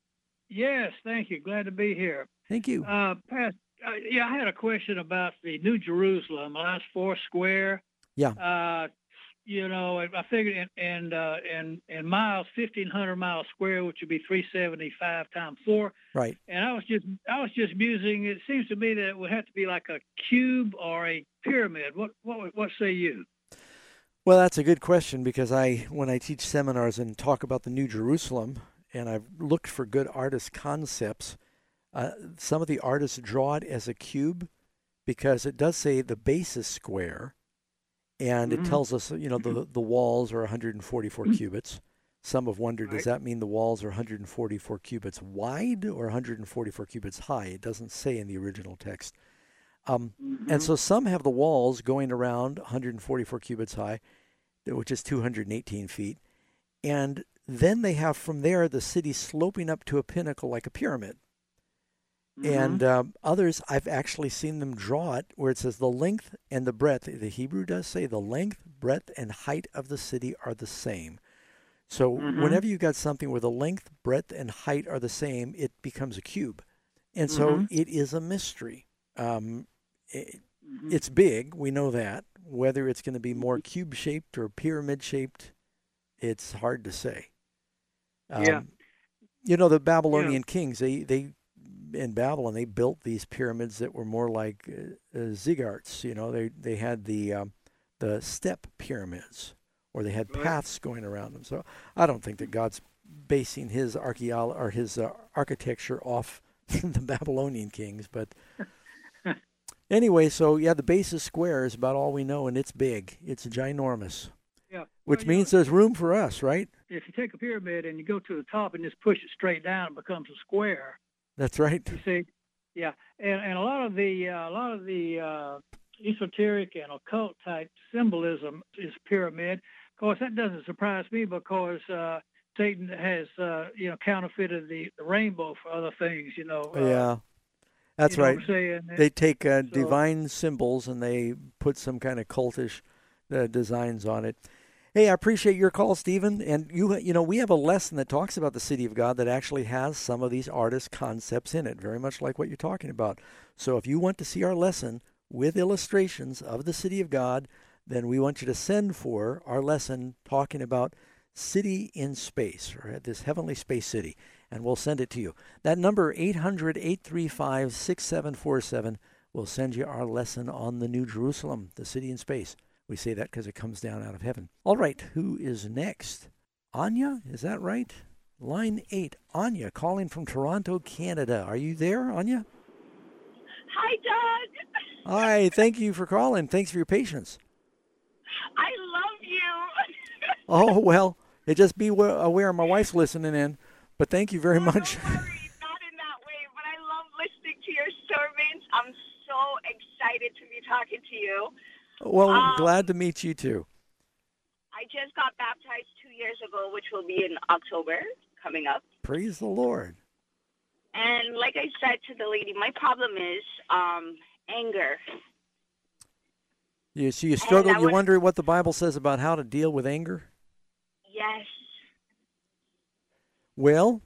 Yes, thank you. Glad to be here. Thank you. Uh, Pat, uh, yeah, I had a question about the New Jerusalem, last four square. Yeah. Uh, you know, I figured in in, uh, in in miles, fifteen hundred miles square, which would be three seventy-five times four. Right. And I was just I was just musing. It seems to me that it would have to be like a cube or a pyramid. What what what say you? Well, that's a good question because I, when I teach seminars and talk about the New Jerusalem, and I've looked for good artist concepts, uh, some of the artists draw it as a cube because it does say the base is square, and mm-hmm. it tells us, you know, the the walls are one hundred forty-four cubits. Some have wondered, right. Does that mean the walls are one hundred forty-four cubits wide or one hundred forty-four cubits high? It doesn't say in the original text. Um, mm-hmm. And so some have the walls going around one hundred forty-four cubits high, which is two hundred eighteen feet. And then they have from there the city sloping up to a pinnacle like a pyramid. Mm-hmm. And um, others, I've actually seen them draw it where it says the length and the breadth. The Hebrew does say the length, breadth, and height of the city are the same. So mm-hmm. whenever you got something where the length, breadth, and height are the same, it becomes a cube. And so mm-hmm. it is a mystery. Um, it, mm-hmm. It's big, we know that. Whether it's going to be more cube-shaped or pyramid-shaped, it's hard to say. Um, yeah. You know, the Babylonian yeah. kings, they, they in Babylon, they built these pyramids that were more like uh, uh, ziggurats. You know, they they had the um, the step pyramids or they had paths going around them. So I don't think that God's basing his archaeolo- or his uh, architecture off the Babylonian kings. But anyway, so yeah, the base is square is about all we know, and it's big. It's ginormous. Yeah. Which well, means know, there's room for us, right? If you take a pyramid and you go to the top and just push it straight down, it becomes a square. That's right. You see, yeah, and and a lot of the uh, a lot of the uh, esoteric and occult type symbolism is pyramid. Of course, that doesn't surprise me because uh, Satan has uh, you know counterfeited the, the rainbow for other things. You know. Uh, yeah. That's you know right. what I'm saying? They take uh, So- divine symbols and they put some kind of cultish uh, designs on it. Hey, I appreciate your call, Stephen. And you, you know, we have a lesson that talks about the city of God that actually has some of these artist concepts in it, very much like what you're talking about. So if you want to see our lesson with illustrations of the city of God, then we want you to send for our lesson talking about city in space, or this heavenly space city, and we'll send it to you. That number, eight hundred, eight three five, six seven four seven, will send you our lesson on the New Jerusalem, the city in space. We say that because it comes down out of heaven. All right, who is next? Anya, is that right? Line eight, Anya, calling from Toronto, Canada. Are you there, Anya? Hi, Doug. Hi, thank you for calling. Thanks for your patience. I love you. Oh, well, it just be wa- aware my wife's listening in, but thank you very much. Don't worry, not in that way, but I love listening to your sermons. I'm so excited to be talking to you. Well, Um, glad to meet you, too. I just got baptized two years ago, which will be in October coming up. Praise the Lord. And like I said to the lady, my problem is um, anger. You, so you struggle, I you would- wonder what the Bible says about how to deal with anger? Yes. Well,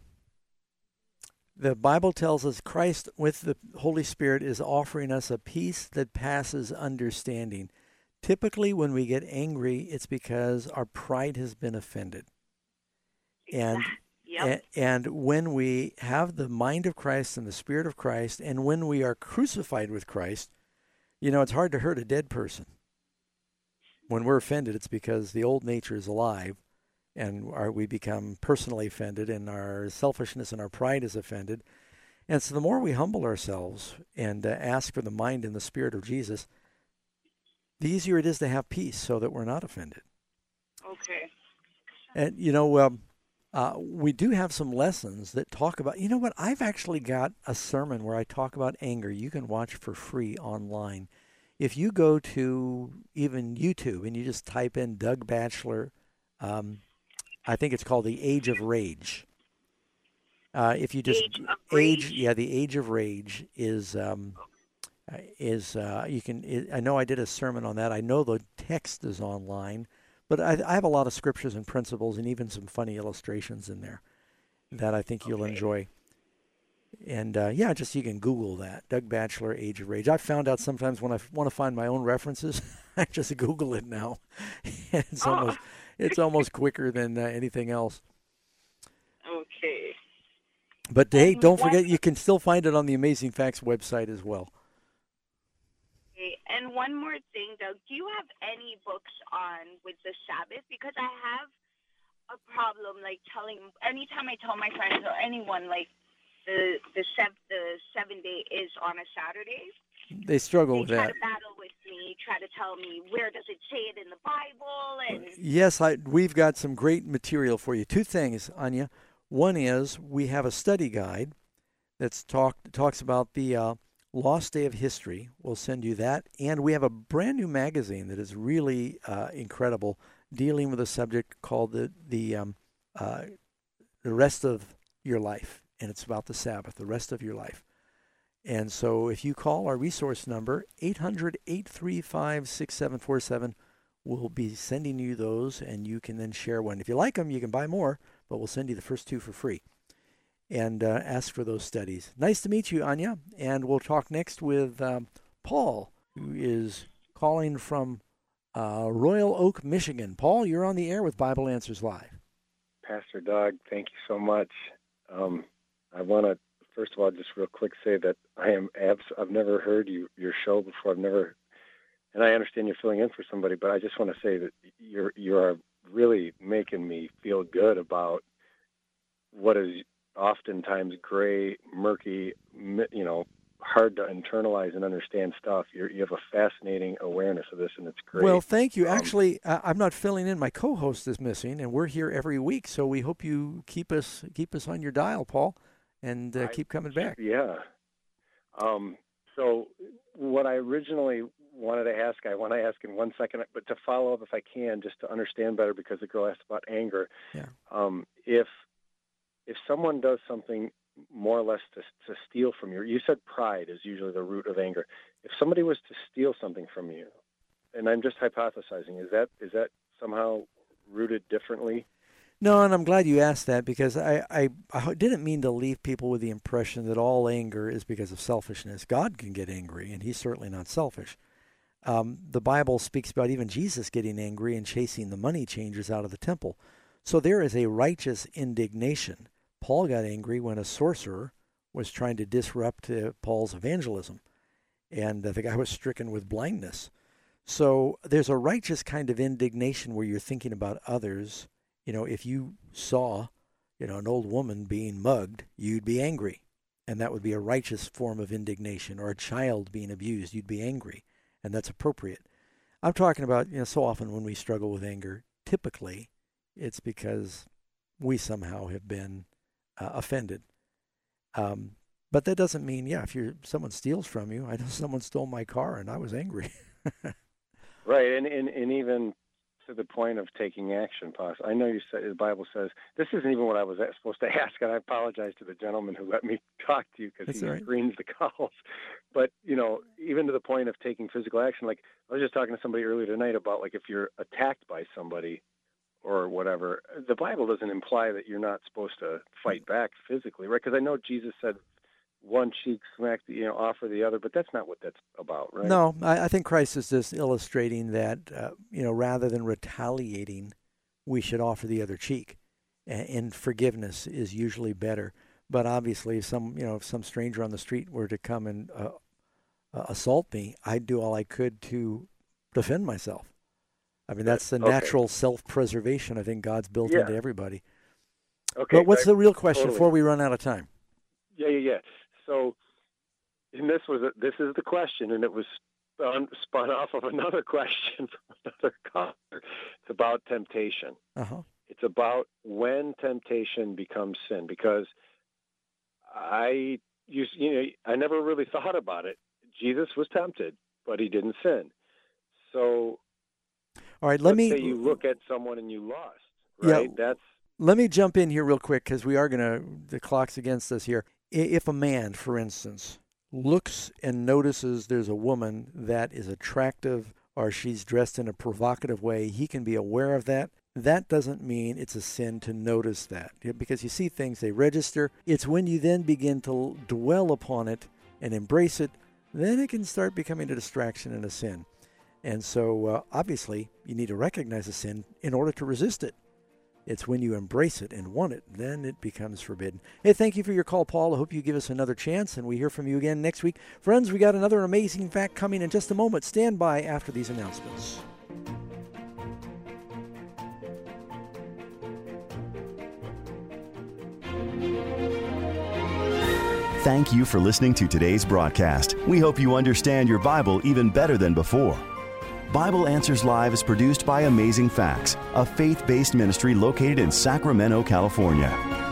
the Bible tells us Christ with the Holy Spirit is offering us a peace that passes understanding. Typically, when we get angry, it's because our pride has been offended. And, Yep. a- and when we have the mind of Christ and the Spirit of Christ, and when we are crucified with Christ, you know, it's hard to hurt a dead person. When we're offended, it's because the old nature is alive, and our, we become personally offended, and our selfishness and our pride is offended. And so the more we humble ourselves and uh, ask for the mind and the Spirit of Jesus, the easier it is to have peace so that we're not offended. Okay. And, you know, um, uh, we do have some lessons that talk about, you know what, I've actually got a sermon where I talk about anger. You can watch for free online. If you go to even YouTube and you just type in Doug Batchelor, um, I think it's called The Age of Rage. Uh, if you just Age of Rage? age, yeah, The Age of Rage is um, is uh, you can. It, I know I did a sermon on that. I know the text is online, but I, I have a lot of scriptures and principles and even some funny illustrations in there that I think you'll Okay. enjoy. And uh, yeah, just you can Google that, Doug Batchelor, Age of Rage. I found out sometimes when I want to find my own references, I just Google it now. it's Oh. almost it's almost quicker than uh, anything else. Okay. But hey, And don't what- forget you can still find it on the Amazing Facts website as well. Okay. And one more thing, Doug. Do you have any books on with the Sabbath? Because I have a problem, like telling anytime I tell my friends or anyone, like the the sev- the seven day is on a Saturday. They struggle They with try that. to battle with me, try to tell me where does it say it in the Bible, and Yes, I, we've got some great material for you. Two things, Anya. One is we have a study guide that's talk, talks about the uh, lost day of history. We'll send you that. And we have a brand new magazine that is really uh, incredible, dealing with a subject called the, the, um, uh, the rest of your life. And it's about the Sabbath, the rest of your life. And so if you call our resource number, eight hundred, eight three five, six seven four seven, we'll be sending you those, and you can then share one. If you like them, you can buy more, but we'll send you the first two for free. And uh, ask for those studies. Nice to meet you, Anya. And we'll talk next with um, Paul, who is calling from uh, Royal Oak, Michigan. Paul, you're on the air with Bible Answers Live. Pastor Doug, thank you so much. Um, I want to, first of all, just real quick say that I am abs- I've never heard you your show before. I've never, and I understand you're filling in for somebody, but I just want to say that you're you're a really making me feel good about what is oftentimes gray, murky, you know, hard to internalize and understand stuff. You're, you have a fascinating awareness of this, and it's great. Well, thank you. Um, Actually, uh, I'm not filling in. My co-host is missing, and we're here every week, so we hope you keep us keep us on your dial, Paul, and uh, keep coming back. Yeah. Um, so what I originally wanted to ask, I want to ask in one second, but to follow up if I can, just to understand better, because the girl asked about anger. Yeah. Um, if if someone does something more or less to, to steal from you, you said pride is usually the root of anger. If somebody was to steal something from you, and I'm just hypothesizing, is that is that somehow rooted differently? No, and I'm glad you asked that, because I, I, I didn't mean to leave people with the impression that all anger is because of selfishness. God can get angry, and he's certainly not selfish. Um, the Bible speaks about even Jesus getting angry and chasing the money changers out of the temple. So there is a righteous indignation. Paul got angry when a sorcerer was trying to disrupt uh, Paul's evangelism, and uh, the guy was stricken with blindness. So there's a righteous kind of indignation where you're thinking about others. You know, if you saw, you know, an old woman being mugged, you'd be angry, and that would be a righteous form of indignation. Or a child being abused, you'd be angry, and that's appropriate. I'm talking about, you know, so often when we struggle with anger, typically it's because we somehow have been uh, offended. Um, but that doesn't mean, yeah, if you're, someone steals from you, I know someone stole my car and I was angry. Right, and, and, and even to the point of taking action, possibly. I know you said, the Bible says, this isn't even what I was supposed to ask, and I apologize to the gentleman who let me talk to you, because he right. screens the calls. But, you know, even to the point of taking physical action, like I was just talking to somebody earlier tonight about, like, if you're attacked by somebody or whatever, the Bible doesn't imply that you're not supposed to fight back physically, right? Because I know Jesus said, one cheek smack, you know, offer the other, but that's not what that's about, right? No, I, I think Christ is just illustrating that, uh, you know, rather than retaliating, we should offer the other cheek, and, and forgiveness is usually better. But obviously, if some, you know, if some stranger on the street were to come and uh, uh, assault me, I'd do all I could to defend myself. I mean, that's the okay. natural self-preservation I think God's built yeah. into everybody. Okay. But what's I, the real question totally. before we run out of time? Yeah, yeah, yeah. So, and this was a, this is the question, and it was spun, spun off of another question from another caller. It's about temptation. Uh-huh. It's about when temptation becomes sin, because I you, you know I never really thought about it. Jesus was tempted, but he didn't sin. So, all right, let let's me say you look at someone and you lost, right? Yeah, That's let me jump in here real quick, because we are going to, the clock's against us here. If a man, for instance, looks and notices there's a woman that is attractive or she's dressed in a provocative way, he can be aware of that. That doesn't mean it's a sin to notice that, because you see things, they register. It's when you then begin to dwell upon it and embrace it, then it can start becoming a distraction and a sin. And so, uh, obviously, you need to recognize a sin in order to resist it. It's when you embrace it and want it, then it becomes forbidden. Hey, thank you for your call, Paul. I hope you give us another chance, and we hear from you again next week. Friends, we got another amazing fact coming in just a moment. Stand by after these announcements. Thank you for listening to today's broadcast. We hope you understand your Bible even better than before. Bible Answers Live is produced by Amazing Facts, a faith-based ministry located in Sacramento, California.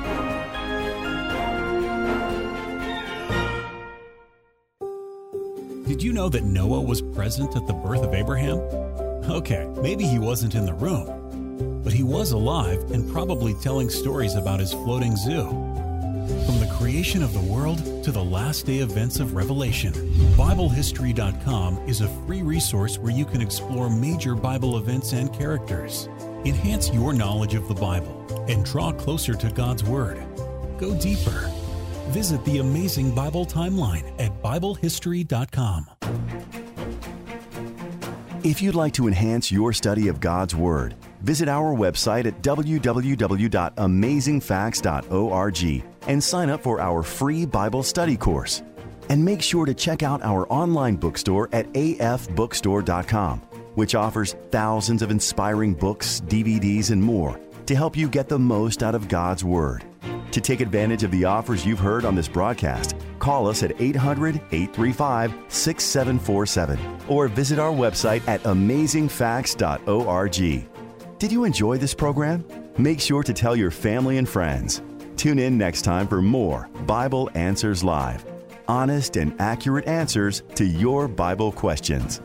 Did you know that Noah was present at the birth of Abraham? Okay, maybe he wasn't in the room, but he was alive and probably telling stories about his floating zoo. From the creation of the world to the last day events of Revelation, Bible History dot com is a free resource where you can explore major Bible events and characters. Enhance your knowledge of the Bible and draw closer to God's Word. Go deeper. Visit the Amazing Bible Timeline at Bible History dot com. If you'd like to enhance your study of God's Word, visit our website at w w w dot amazing facts dot org and sign up for our free Bible study course. And make sure to check out our online bookstore at a f bookstore dot com. which offers thousands of inspiring books, D V Ds, and more to help you get the most out of God's Word. To take advantage of the offers you've heard on this broadcast, call us at eight hundred, eight three five, six seven four seven or visit our website at amazing facts dot org. Did you enjoy this program? Make sure to tell your family and friends. Tune in next time for more Bible Answers Live. Honest and accurate answers to your Bible questions.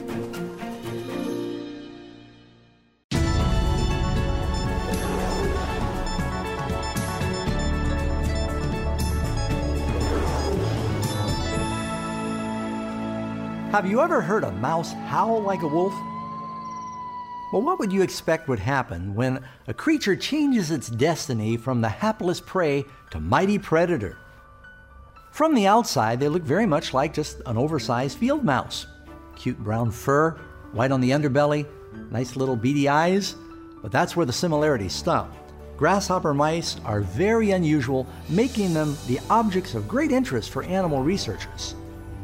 Have you ever heard a mouse howl like a wolf? Well, what would you expect would happen when a creature changes its destiny from the hapless prey to mighty predator? From the outside, they look very much like just an oversized field mouse. Cute brown fur, white on the underbelly, nice little beady eyes, but that's where the similarities stop. Grasshopper mice are very unusual, making them the objects of great interest for animal researchers.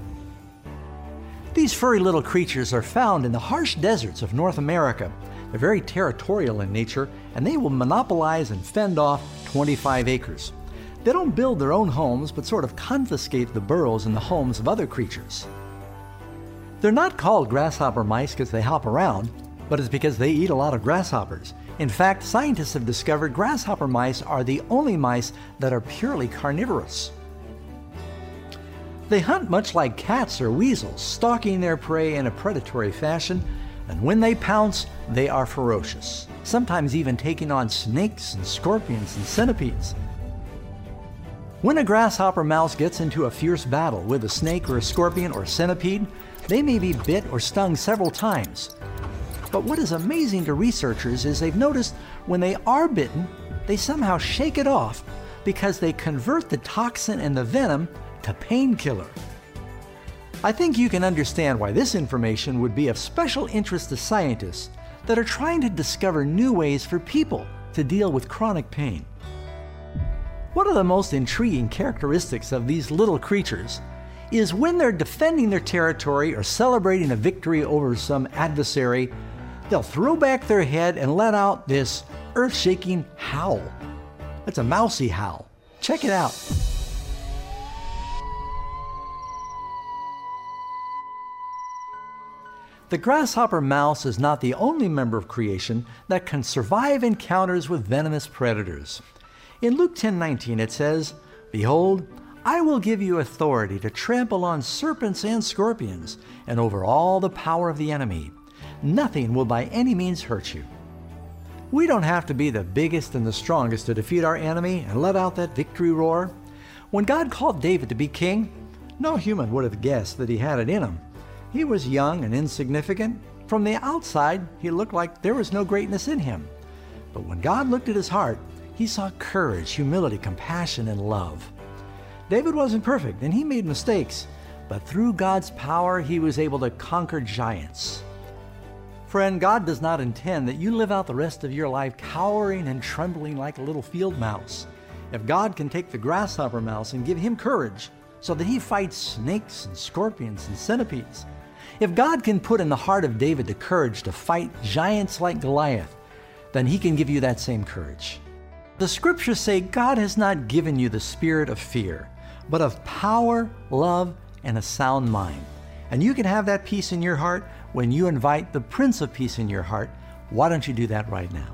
These furry little creatures are found in the harsh deserts of North America. They're very territorial in nature, and they will monopolize and fend off twenty-five acres. They don't build their own homes, but sort of confiscate the burrows and the homes of other creatures. They're not called grasshopper mice because they hop around, but it's because they eat a lot of grasshoppers. In fact, scientists have discovered grasshopper mice are the only mice that are purely carnivorous. They hunt much like cats or weasels, stalking their prey in a predatory fashion, and when they pounce, they are ferocious, sometimes even taking on snakes and scorpions and centipedes. When a grasshopper mouse gets into a fierce battle with a snake or a scorpion or centipede, they may be bit or stung several times. But what is amazing to researchers is they've noticed when they are bitten, they somehow shake it off because they convert the toxin and the venom to painkiller. I think you can understand why this information would be of special interest to scientists that are trying to discover new ways for people to deal with chronic pain. One of the most intriguing characteristics of these little creatures is when they're defending their territory or celebrating a victory over some adversary, they'll throw back their head and let out this earth-shaking howl. It's a mousy howl. Check it out. The grasshopper mouse is not the only member of creation that can survive encounters with venomous predators. In Luke ten nineteen it says, "Behold, I will give you authority to trample on serpents and scorpions, and over all the power of the enemy. Nothing will by any means hurt you." We don't have to be the biggest and the strongest to defeat our enemy and let out that victory roar. When God called David to be king, no human would have guessed that he had it in him. He was young and insignificant. From the outside, he looked like there was no greatness in him. But when God looked at his heart, he saw courage, humility, compassion, and love. David wasn't perfect, and he made mistakes, but through God's power, he was able to conquer giants. Friend, God does not intend that you live out the rest of your life cowering and trembling like a little field mouse. If God can take the grasshopper mouse and give him courage so that he fights snakes and scorpions and centipedes, if God can put in the heart of David the courage to fight giants like Goliath, then he can give you that same courage. The scriptures say God has not given you the spirit of fear, but of power, love, and a sound mind. And you can have that peace in your heart when you invite the Prince of Peace in your heart. Why don't you do that right now?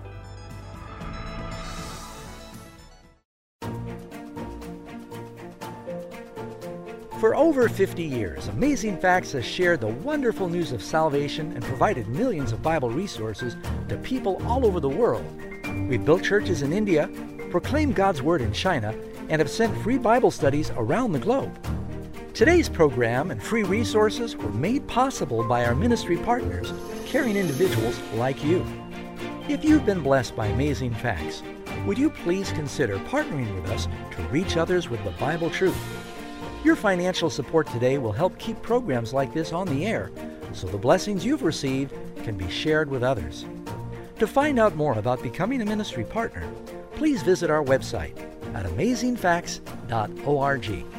For over fifty years, Amazing Facts has shared the wonderful news of salvation and provided millions of Bible resources to people all over the world. We've built churches in India, proclaimed God's Word in China, and have sent free Bible studies around the globe. Today's program and free resources were made possible by our ministry partners, caring individuals like you. If you've been blessed by Amazing Facts, would you please consider partnering with us to reach others with the Bible truth? Your financial support today will help keep programs like this on the air, so the blessings you've received can be shared with others. To find out more about becoming a ministry partner, please visit our website at amazing facts dot org.